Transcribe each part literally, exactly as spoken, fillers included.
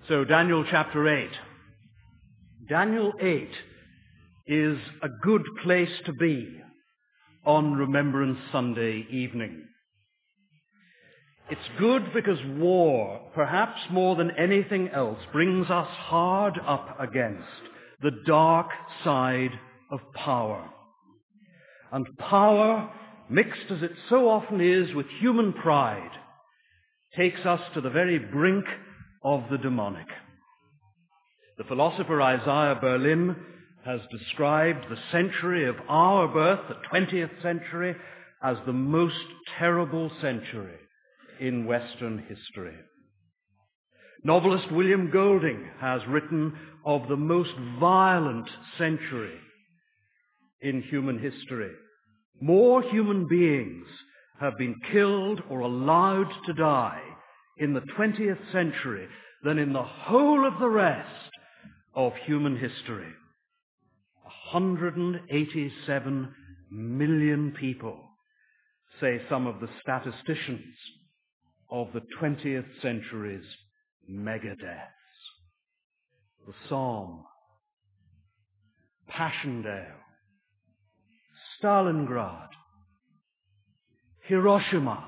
So Daniel chapter eight. Daniel eight is a good place to be on Remembrance Sunday evening. It's good because war, perhaps more than anything else, brings us hard up against the dark side of power. And power, mixed as it so often is with human pride, takes us to the very brink of the demonic. The philosopher Isaiah Berlin has described the century of our birth, the twentieth century, as the most terrible century in Western history. Novelist William Golding has written of the most violent century in human history. More human beings have been killed or allowed to die in the twentieth century than in the whole of the rest of human history. one hundred eighty-seven million people, say some of the statisticians of the twentieth century's megadeaths. The Somme, Passchendaele, Stalingrad, Hiroshima,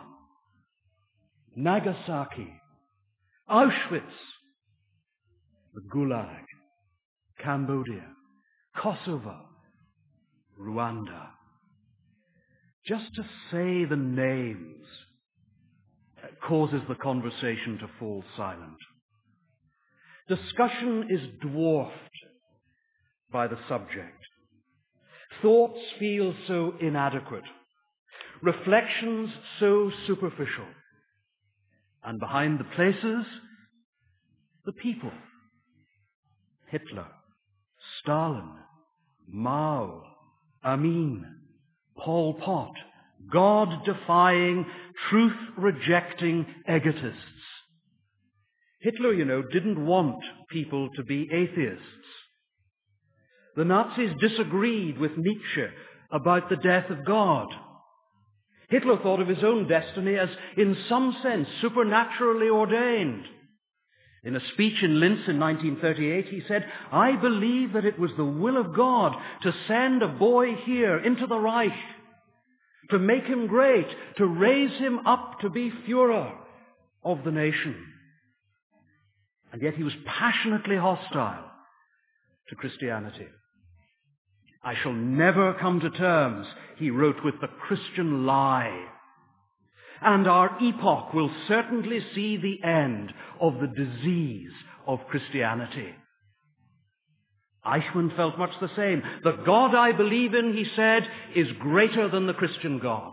Nagasaki, Auschwitz, the Gulag, Cambodia, Kosovo, Rwanda. Just to say the names causes the conversation to fall silent. Discussion is dwarfed by the subject. Thoughts feel so inadequate. Reflections so superficial. And behind the places, the people. Hitler, Stalin, Mao, Amin, Pol Pot, God-defying, truth-rejecting egotists. Hitler, you know, didn't want people to be atheists. The Nazis disagreed with Nietzsche about the death of God. Hitler thought of his own destiny as, in some sense, supernaturally ordained. In a speech in Linz in nineteen thirty-eight, he said, "I believe that it was the will of God to send a boy here into the Reich, to make him great, to raise him up to be Führer of the nation." And yet he was passionately hostile to Christianity. "I shall never come to terms," he wrote, "with the Christian lie. And our epoch will certainly see the end of the disease of Christianity." Eichmann felt much the same. "The God I believe in," he said, "is greater than the Christian God."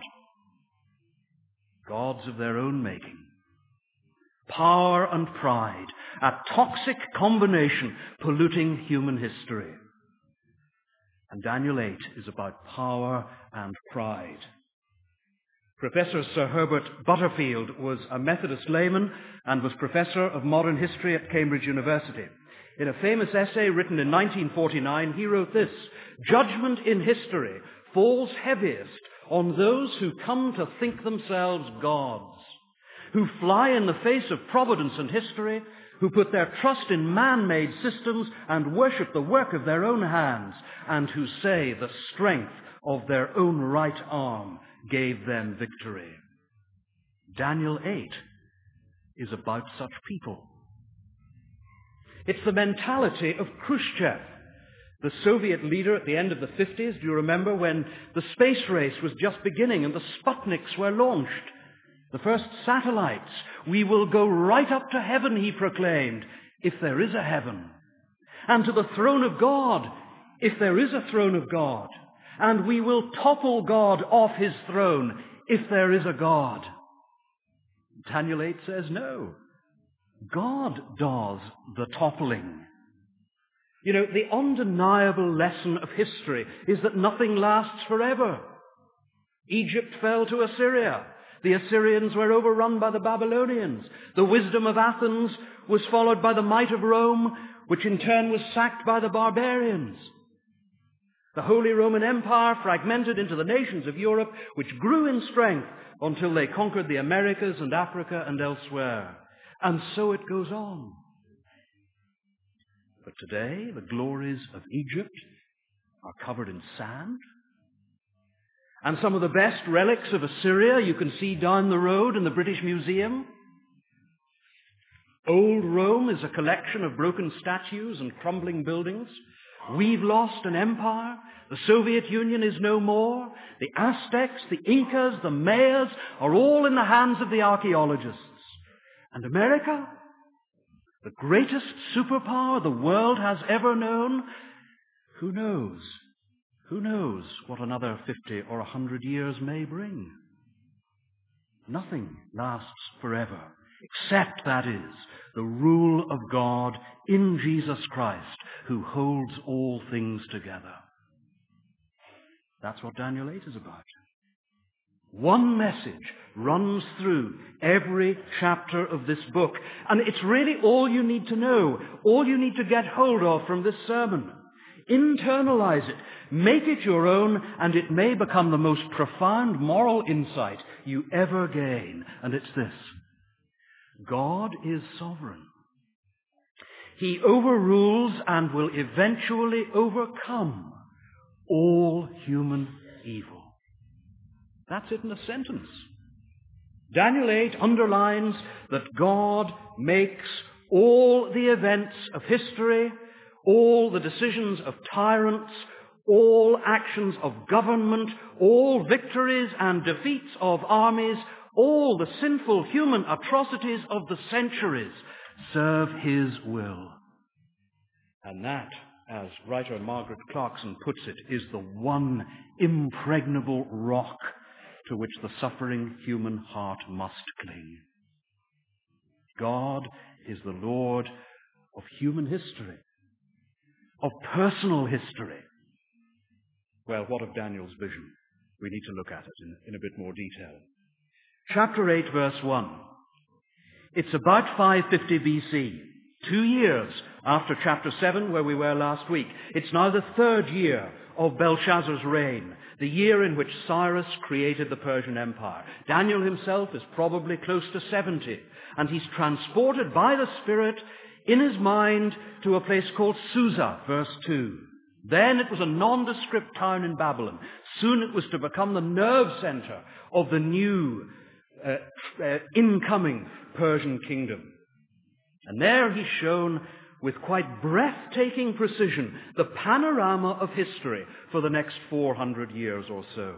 Gods of their own making. Power and pride, a toxic combination polluting human history. And Daniel eight is about power and pride. Professor Sir Herbert Butterfield was a Methodist layman and was professor of modern history at Cambridge University. In a famous essay written in nineteen forty-nine, he wrote this: "Judgment in history falls heaviest on those who come to think themselves gods, who fly in the face of providence and history, who put their trust in man-made systems and worship the work of their own hands, and who say the strength of their own right arm gave them victory." Daniel eight is about such people. It's the mentality of Khrushchev, the Soviet leader at the end of the fifties. Do you remember when the space race was just beginning and the Sputniks were launched? The first satellites. "We will go right up to heaven," he proclaimed, "if there is a heaven. And to the throne of God, if there is a throne of God. And we will topple God off his throne, if there is a God." Daniel eight says no. God does the toppling. You know, the undeniable lesson of history is that nothing lasts forever. Egypt fell to Assyria. The Assyrians were overrun by the Babylonians. The wisdom of Athens was followed by the might of Rome, which in turn was sacked by the barbarians. The Holy Roman Empire fragmented into the nations of Europe, which grew in strength until they conquered the Americas and Africa and elsewhere. And so it goes on. But today, the glories of Egypt are covered in sand. And some of the best relics of Assyria you can see down the road in the British Museum. Old Rome is a collection of broken statues and crumbling buildings. We've lost an empire. The Soviet Union is no more. The Aztecs, the Incas, the Mayas are all in the hands of the archaeologists. And America, the greatest superpower the world has ever known, who knows? Who knows what another fifty or a hundred years may bring? Nothing lasts forever, except, that is, the rule of God in Jesus Christ, who holds all things together. That's what Daniel eight is about. One message runs through every chapter of this book, and it's really all you need to know, all you need to get hold of from this sermon. Internalize it, make it your own, and it may become the most profound moral insight you ever gain. And it's this: God is sovereign. He overrules and will eventually overcome all human evil. That's it in a sentence. Daniel eight underlines that God makes all the events of history, all the decisions of tyrants, all actions of government, all victories and defeats of armies, all the sinful human atrocities of the centuries serve his will. And that, as writer Margaret Clarkson puts it, is the one impregnable rock to which the suffering human heart must cling. God is the Lord of human history, of personal history. Well, what of Daniel's vision? We need to look at it in, in a bit more detail. Chapter eight, verse one. It's about five fifty B C, two years after chapter seven, where we were last week. It's now the third year of Belshazzar's reign, the year in which Cyrus created the Persian Empire. Daniel himself is probably close to seventy, and he's transported by the Spirit in his mind to a place called Susa, verse two. Then it was a nondescript town in Babylon. Soon it was to become the nerve center of the new uh, uh, incoming Persian kingdom. And there he's shown with quite breathtaking precision the panorama of history for the next four hundred years or so.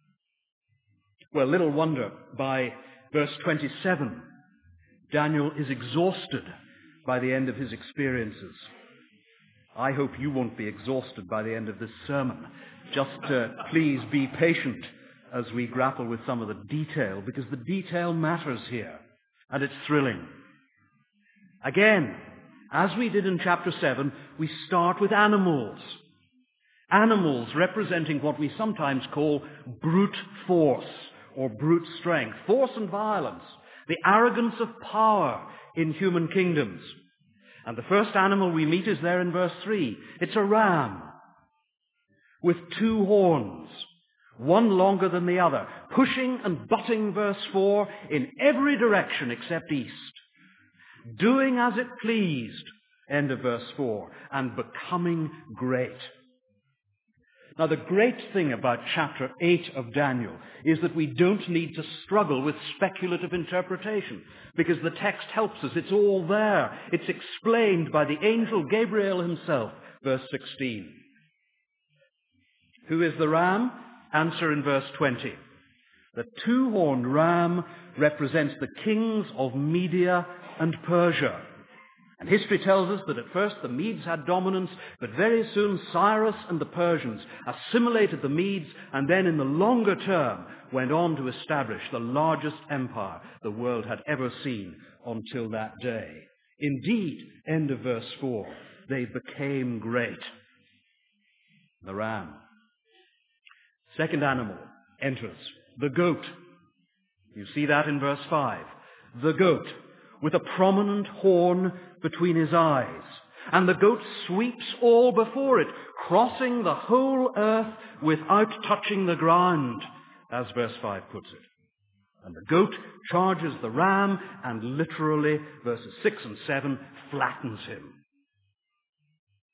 Well, little wonder, by verse twenty-seven, Daniel is exhausted by the end of his experiences. I hope you won't be exhausted by the end of this sermon. Just uh, please be patient as we grapple with some of the detail, because the detail matters here, and it's thrilling. Again, as we did in chapter seven, we start with animals. Animals representing what we sometimes call brute force or brute strength, force and violence, the arrogance of power in human kingdoms. And the first animal we meet is there in verse three. It's a ram with two horns, one longer than the other, pushing and butting, verse four, in every direction except east, doing as it pleased, end of verse four, and becoming great. Now, the great thing about chapter eight of Daniel is that we don't need to struggle with speculative interpretation, because the text helps us. It's all there. It's explained by the angel Gabriel himself, verse sixteen. Who is the ram? Answer in verse twenty. The two-horned ram represents the kings of Media and Persia. And history tells us that at first the Medes had dominance, but very soon Cyrus and the Persians assimilated the Medes, and then in the longer term went on to establish the largest empire the world had ever seen until that day. Indeed, end of verse four, they became great. The ram. Second animal enters, the goat. You see that in verse five. The goat, with a prominent horn between his eyes. And the goat sweeps all before it, crossing the whole earth without touching the ground, as verse five puts it. And the goat charges the ram and literally, verses six and seven, flattens him.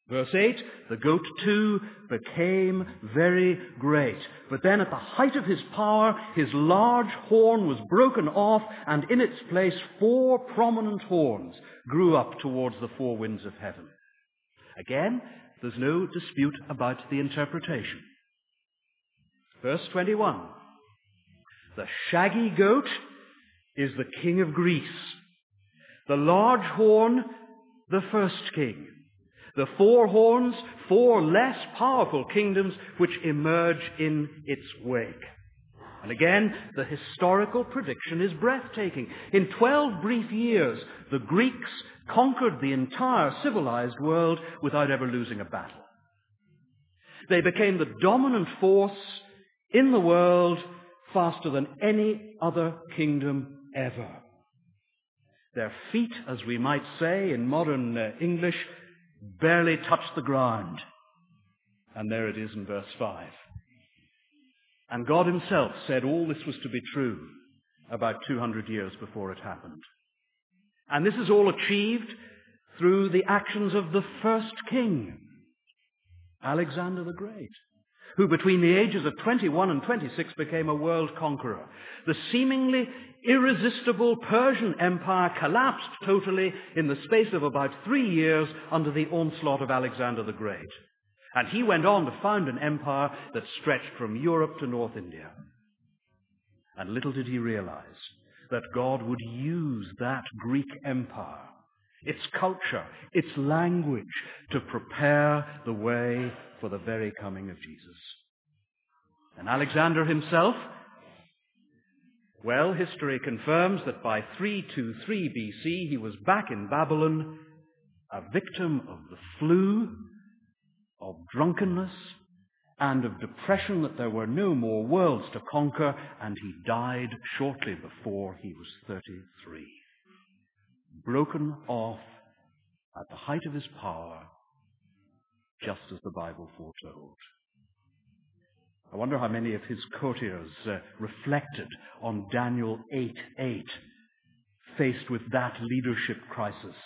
Verse eight, the goat too became very great. But then at the height of his power, his large horn was broken off, and in its place four prominent horns grew up towards the four winds of heaven. Again, there's no dispute about the interpretation. Verse twenty-one, the shaggy goat is the king of Greece. The large horn, the first king. The four horns, four less powerful kingdoms which emerge in its wake. And again, the historical prediction is breathtaking. In twelve brief years, the Greeks conquered the entire civilized world without ever losing a battle. They became the dominant force in the world faster than any other kingdom ever. Their feet, as we might say in modern uh, English, barely touched the ground. And there it is in verse five. And God himself said all this was to be true about two hundred years before it happened. And this is all achieved through the actions of the first king, Alexander the Great, who between the ages of twenty-one and twenty-six became a world conqueror. The seemingly irresistible Persian Empire collapsed totally in the space of about three years under the onslaught of Alexander the Great. And he went on to found an empire that stretched from Europe to North India. And little did he realize that God would use that Greek empire, its culture, its language, to prepare the way for the very coming of Jesus. And Alexander himself, well, history confirms that by three twenty-three B C he was back in Babylon, a victim of the flu, of drunkenness, and of depression that there were no more worlds to conquer, and he died shortly before he was thirty-three. Broken off at the height of his power, just as the Bible foretold. I wonder how many of his courtiers uh, reflected on Daniel eight eight, faced with that leadership crisis.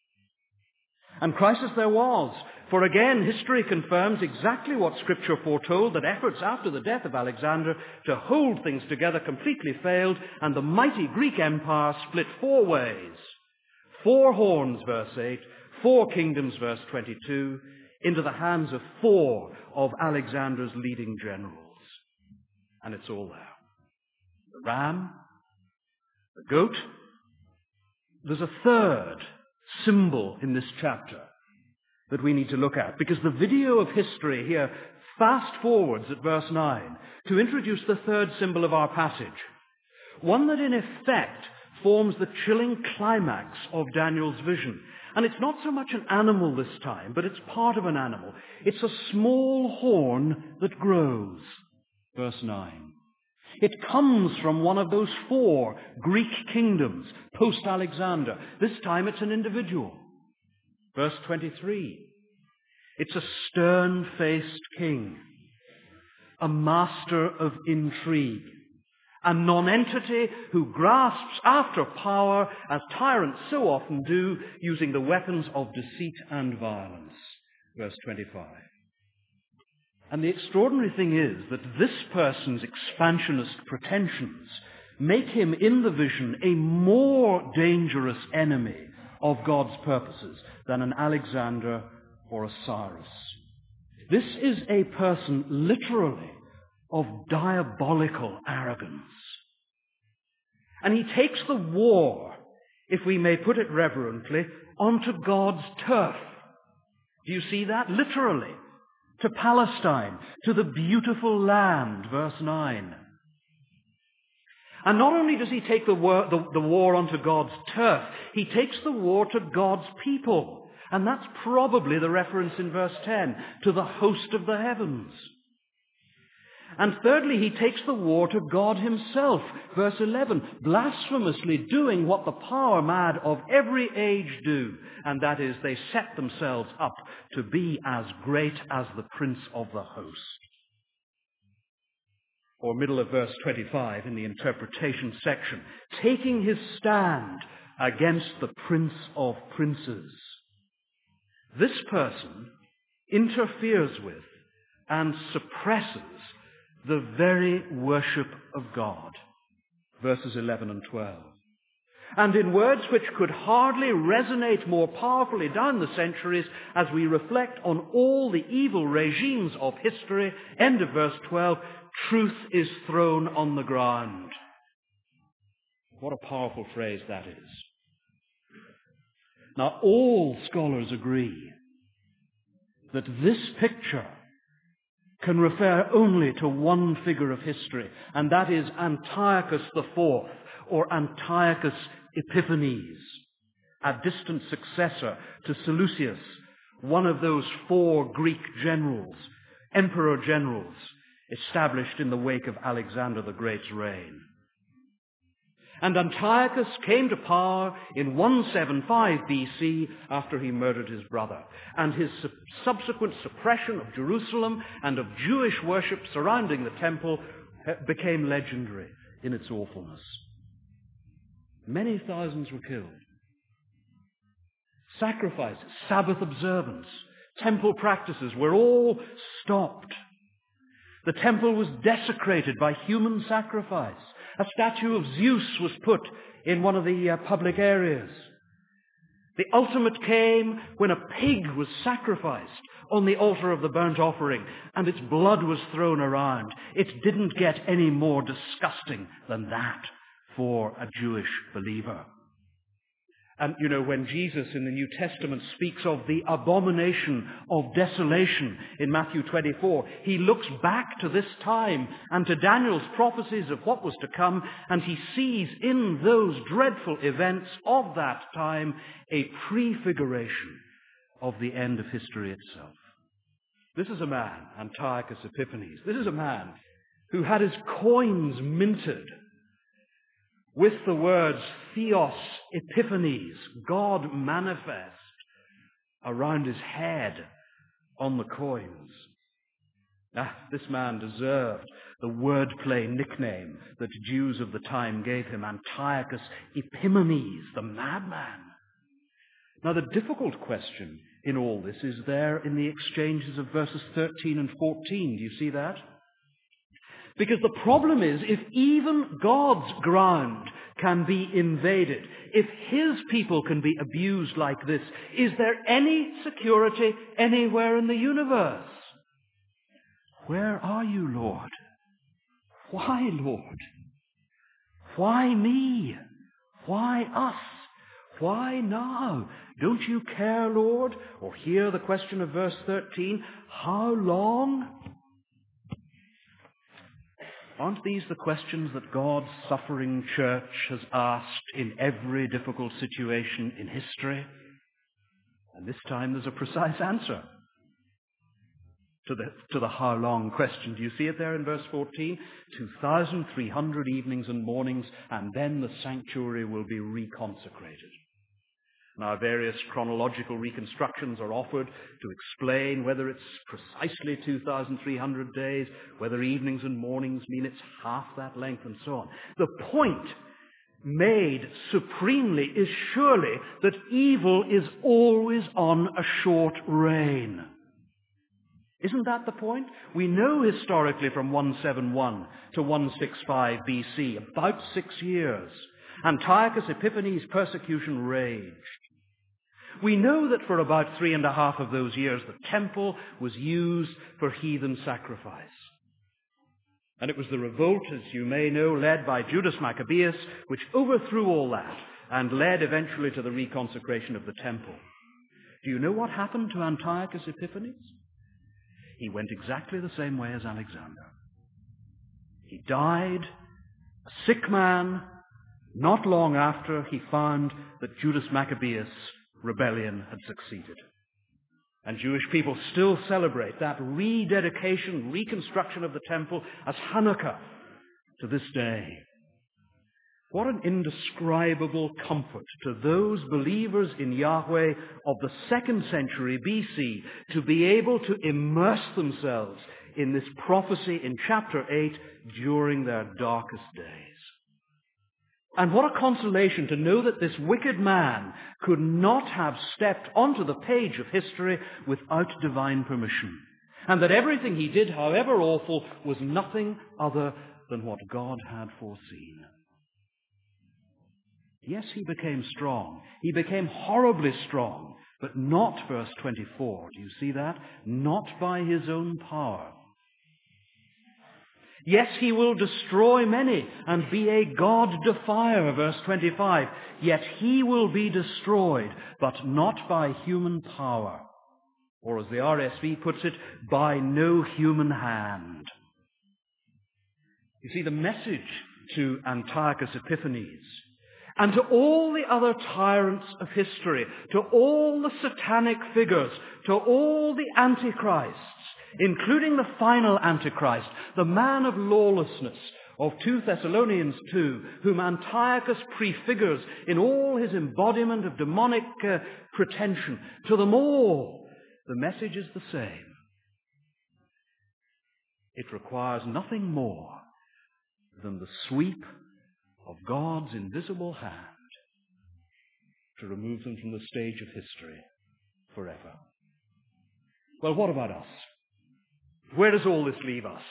And crisis there was, for again, history confirms exactly what Scripture foretold, that efforts after the death of Alexander to hold things together completely failed, and the mighty Greek Empire split four ways. Four horns, verse eight, four kingdoms, verse twenty-two, into the hands of four of Alexander's leading generals. And it's all there. The ram, the goat. There's a third symbol in this chapter that we need to look at, because the video of history here fast forwards at verse nine to introduce the third symbol of our passage, one that in effect forms the chilling climax of Daniel's vision. And it's not so much an animal this time, but it's part of an animal. It's a small horn that grows. Verse nine. It comes from one of those four Greek kingdoms post-Alexander. This time it's an individual. Verse twenty-three. It's a stern-faced king, a master of intrigue, a nonentity who grasps after power as tyrants so often do, using the weapons of deceit and violence. Verse twenty-five. And the extraordinary thing is that this person's expansionist pretensions make him in the vision a more dangerous enemy of God's purposes than an Alexander or a Cyrus. This is a person literally of diabolical arrogance. And he takes the war, if we may put it reverently, onto God's turf. Do you see that? Literally. To Palestine, to the beautiful land, verse nine. And not only does he take the war, the, the war onto God's turf, he takes the war to God's people. And that's probably the reference in verse ten, to the host of the heavens. And thirdly, he takes the war to God himself, verse eleven, blasphemously doing what the power mad of every age do, and that is they set themselves up to be as great as the prince of the host. Or middle of verse twenty-five in the interpretation section, taking his stand against the prince of princes. This person interferes with and suppresses the very worship of God. Verses eleven and twelve. And in words which could hardly resonate more powerfully down the centuries as we reflect on all the evil regimes of history, end of verse twelve, truth is thrown on the ground. What a powerful phrase that is. Now, all scholars agree that this picture can refer only to one figure of history, and that is Antiochus the Fourth, or Antiochus Epiphanes, a distant successor to Seleucus, one of those four Greek generals, emperor generals, established in the wake of Alexander the Great's reign. And Antiochus came to power in one seventy-five B C after he murdered his brother, and his su- subsequent suppression of Jerusalem and of Jewish worship surrounding the temple became legendary in its awfulness. Many thousands were killed. Sacrifices, Sabbath observance, temple practices were all stopped. The temple was desecrated by human sacrifice. A statue of Zeus was put in one of the uh, public areas. The ultimate came when a pig was sacrificed on the altar of the burnt offering and its blood was thrown around. It didn't get any more disgusting than that for a Jewish believer. And, you know, when Jesus in the New Testament speaks of the abomination of desolation in Matthew twenty-four, he looks back to this time and to Daniel's prophecies of what was to come, and he sees in those dreadful events of that time a prefiguration of the end of history itself. This is a man, Antiochus Epiphanes. This is a man who had his coins minted with the words Theos Epiphanes, God manifest, around his head on the coins. Ah, this man deserved the wordplay nickname that Jews of the time gave him, Antiochus Epimanes, the madman. Now, the difficult question in all this is there in the exchanges of verses thirteen and fourteen. Do you see that? Because the problem is, if even God's ground can be invaded, if his people can be abused like this, is there any security anywhere in the universe? Where are you, Lord? Why, Lord? Why me? Why us? Why now? Don't you care, Lord? Or hear the question of verse thirteen, how long? Aren't these the questions that God's suffering church has asked in every difficult situation in history? And this time there's a precise answer to the, to the how long question. Do you see it there in verse fourteen? two thousand three hundred evenings and mornings, and then the sanctuary will be reconsecrated. Now, various chronological reconstructions are offered to explain whether it's precisely two thousand three hundred days, whether evenings and mornings mean it's half that length, and so on. The point made supremely is surely that evil is always on a short reign. Isn't that the point? We know historically from one seventy-one to one sixty-five B C, about six years, Antiochus Epiphanes' persecution raged. We know that for about three and a half of those years, the temple was used for heathen sacrifice. And it was the revolt, as you may know, led by Judas Maccabeus, which overthrew all that and led eventually to the reconsecration of the temple. Do you know what happened to Antiochus Epiphanes? He went exactly the same way as Alexander. He died, a sick man. Not long after, he found that Judas Maccabeus' rebellion had succeeded. And Jewish people still celebrate that rededication, reconstruction of the temple as Hanukkah to this day. What an indescribable comfort to those believers in Yahweh of the second century B C to be able to immerse themselves in this prophecy in chapter eight during their darkest days. And what a consolation to know that this wicked man could not have stepped onto the page of history without divine permission. And that everything he did, however awful, was nothing other than what God had foreseen. Yes, he became strong. He became horribly strong, but not, verse twenty-four, do you see that? Not by his own power. Yes, he will destroy many and be a God-defier, verse twenty-five. Yet he will be destroyed, but not by human power. Or as the R S V puts it, by no human hand. You see, the message to Antiochus Epiphanes and to all the other tyrants of history, to all the satanic figures, to all the antichrists, including the final Antichrist, the man of lawlessness of Second Thessalonians two, whom Antiochus prefigures in all his embodiment of demonic uh, pretension, to them all, the message is the same. It requires nothing more than the sweep of God's invisible hand to remove them from the stage of history forever. Well, what about us? Where does all this leave us?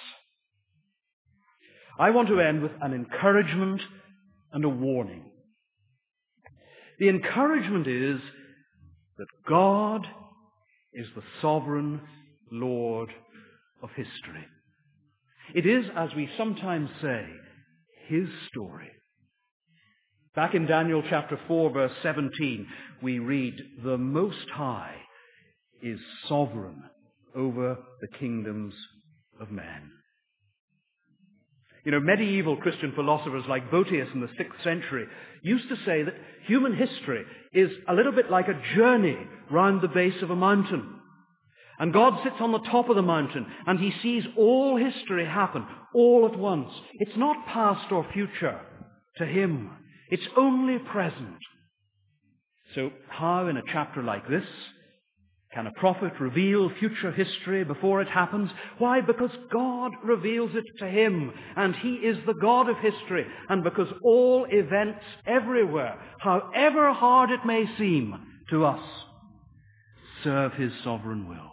I want to end with an encouragement and a warning. The encouragement is that God is the sovereign Lord of history. It is, as we sometimes say, his story. Back in Daniel chapter four, verse seventeen, we read, "The Most High is sovereign over the kingdoms of men." You know, medieval Christian philosophers like Boetius in the sixth century used to say that human history is a little bit like a journey round the base of a mountain. And God sits on the top of the mountain and he sees all history happen all at once. It's not past or future to him. It's only present. So how in a chapter like this can a prophet reveal future history before it happens? Why? Because God reveals it to him, and he is the God of history, and because all events everywhere, however hard it may seem to us, serve his sovereign will.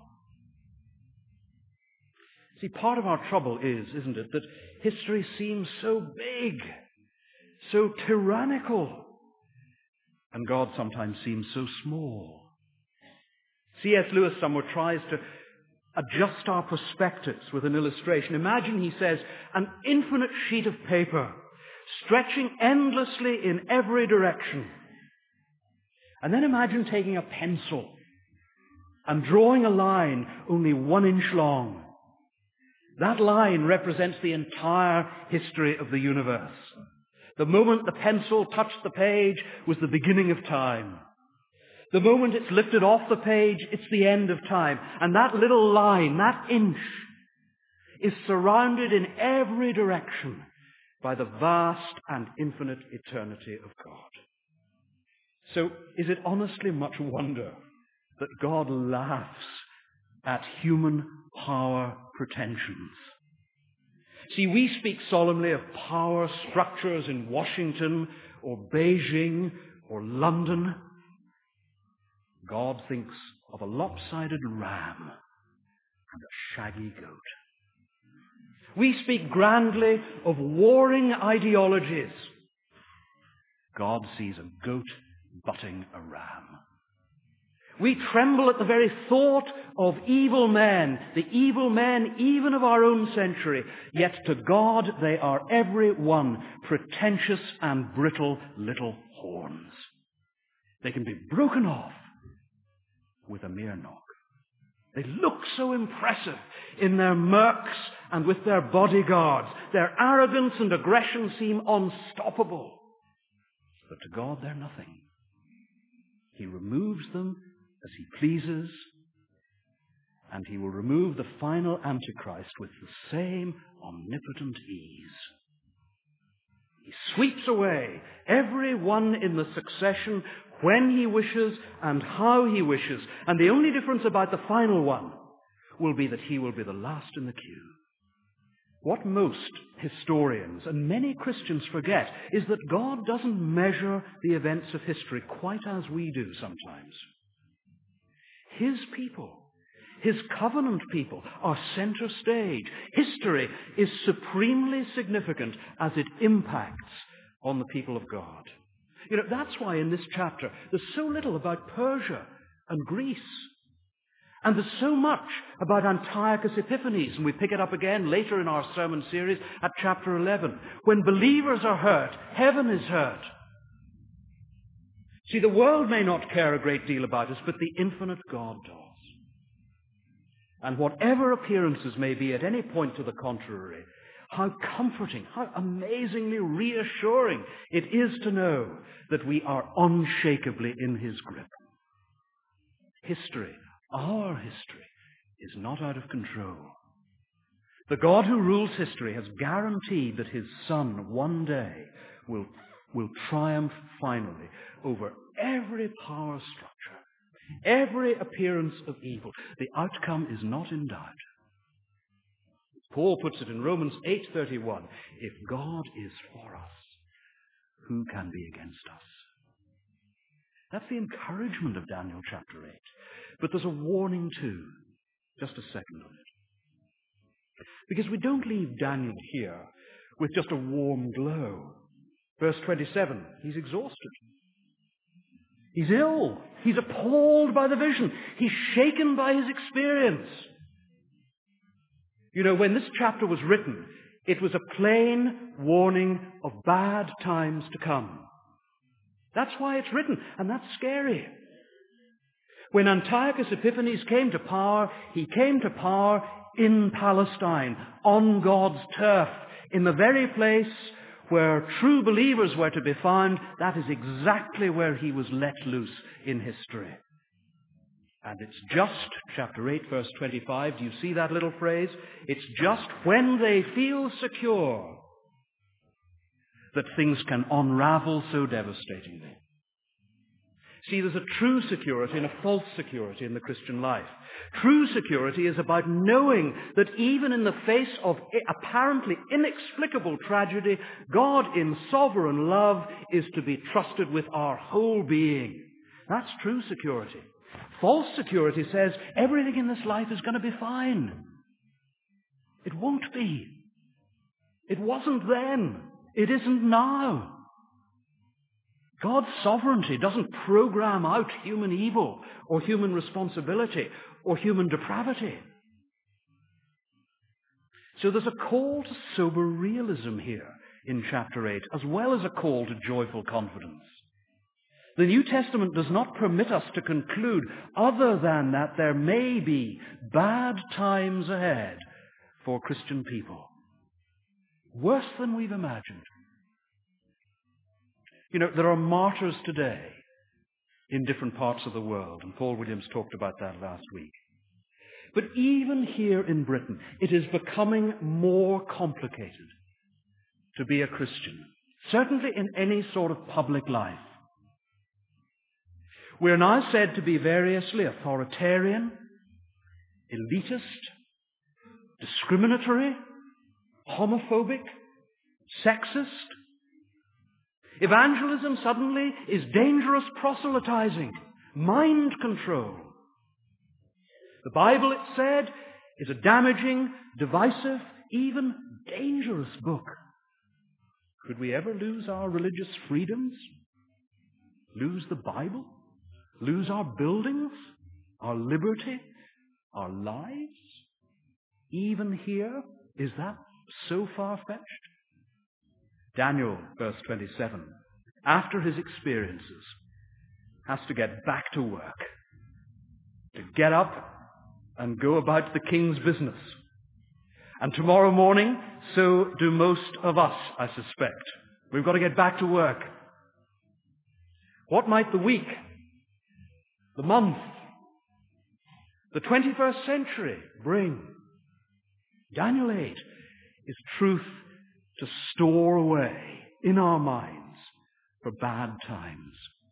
See, part of our trouble is, isn't it, that history seems so big, so tyrannical, and God sometimes seems so small. C S Lewis somewhere tries to adjust our perspectives with an illustration. Imagine, he says, an infinite sheet of paper stretching endlessly in every direction. And then imagine taking a pencil and drawing a line only one inch long. That line represents the entire history of the universe. The moment the pencil touched the page was the beginning of time. The moment it's lifted off the page, it's the end of time. And that little line, that inch, is surrounded in every direction by the vast and infinite eternity of God. So is it honestly much wonder that God laughs at human power pretensions? See, we speak solemnly of power structures in Washington or Beijing or London. God thinks of a lopsided ram and a shaggy goat. We speak grandly of warring ideologies. God sees a goat butting a ram. We tremble at the very thought of evil men, the evil men even of our own century, yet to God they are every one pretentious and brittle little horns. They can be broken off with a mere knock. They look so impressive in their mercs and with their bodyguards. Their arrogance and aggression seem unstoppable. But to God they're nothing. He removes them as he pleases, and he will remove the final Antichrist with the same omnipotent ease. He sweeps away every one in the succession when he wishes and how he wishes. And the only difference about the final one will be that he will be the last in the queue. What most historians and many Christians forget is that God doesn't measure the events of history quite as we do sometimes. His people, His covenant people, are center stage. History is supremely significant as it impacts on the people of God. You know, that's why in this chapter there's so little about Persia and Greece. And there's so much about Antiochus Epiphanes, and we pick it up again later in our sermon series at chapter eleven. When believers are hurt, heaven is hurt. See, the world may not care a great deal about us, but the infinite God does. And whatever appearances may be at any point to the contrary, how comforting, how amazingly reassuring it is to know that we are unshakably in His grip. History, our history, is not out of control. The God who rules history has guaranteed that His Son one day will, will triumph finally over every power structure, every appearance of evil. The outcome is not in doubt. Paul puts it in Romans eight thirty-one, if God is for us, who can be against us? That's the encouragement of Daniel chapter eight. But there's a warning too. Just a second on it. Because we don't leave Daniel here with just a warm glow. Verse twenty-seven, he's exhausted. He's ill. He's appalled by the vision. He's shaken by his experience. You know, when this chapter was written, it was a plain warning of bad times to come. That's why it's written, and that's scary. When Antiochus Epiphanes came to power, he came to power in Palestine, on God's turf, in the very place where true believers were to be found. That is exactly where he was let loose in history. And it's just, chapter eight, verse twenty-five, do you see that little phrase? It's just when they feel secure that things can unravel so devastatingly. See, there's a true security and a false security in the Christian life. True security is about knowing that even in the face of apparently inexplicable tragedy, God in sovereign love is to be trusted with our whole being. That's true security. False security says everything in this life is going to be fine. It won't be. It wasn't then. It isn't now. God's sovereignty doesn't program out human evil or human responsibility or human depravity. So there's a call to sober realism here in chapter eight, as well as a call to joyful confidence. The New Testament does not permit us to conclude other than that there may be bad times ahead for Christian people. Worse than we've imagined. You know, there are martyrs today in different parts of the world, and Paul Williams talked about that last week. But even here in Britain, it is becoming more complicated to be a Christian, certainly in any sort of public life. We are now said to be variously authoritarian, elitist, discriminatory, homophobic, sexist. Evangelism suddenly is dangerous proselytizing, mind control. The Bible, it said, is a damaging, divisive, even dangerous book. Could we ever lose our religious freedoms? Lose the Bible? Lose our buildings? Our liberty? Our lives? Even here, is that so far-fetched? Daniel, verse twenty-seven, after his experiences, has to get back to work, to get up and go about the king's business. And tomorrow morning, so do most of us, I suspect. We've got to get back to work. What might the week, the month, the twenty-first century bring? Daniel eight is truth to store away in our minds for bad times.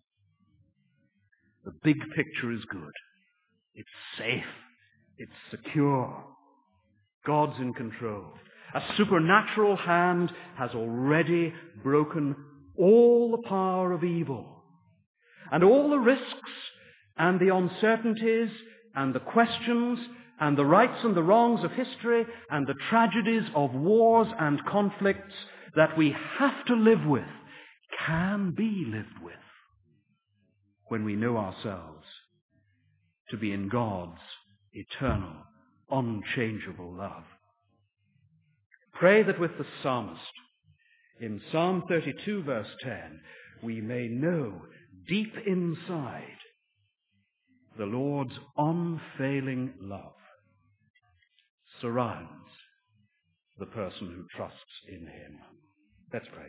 The big picture is good. It's safe. It's secure. God's in control. A supernatural hand has already broken all the power of evil. And all the risks and the uncertainties and the questions and the rights and the wrongs of history and the tragedies of wars and conflicts that we have to live with can be lived with when we know ourselves to be in God's eternal, unchangeable love. Pray that with the psalmist, in Psalm thirty-two, verse ten, we may know deep inside the Lord's unfailing love surrounds the person who trusts in him. Let's pray.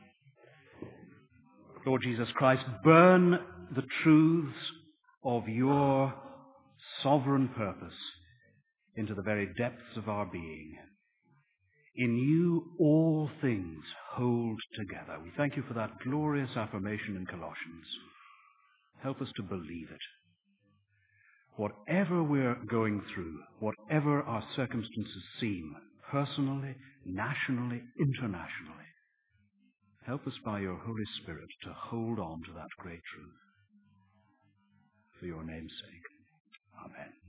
Lord Jesus Christ, burn the truths of your sovereign purpose into the very depths of our being. In you all things hold together. We thank you for that glorious affirmation in Colossians. Help us to believe it. Whatever we're going through, whatever our circumstances seem, personally, nationally, internationally, help us by your Holy Spirit to hold on to that great truth. For your name's sake. Amen.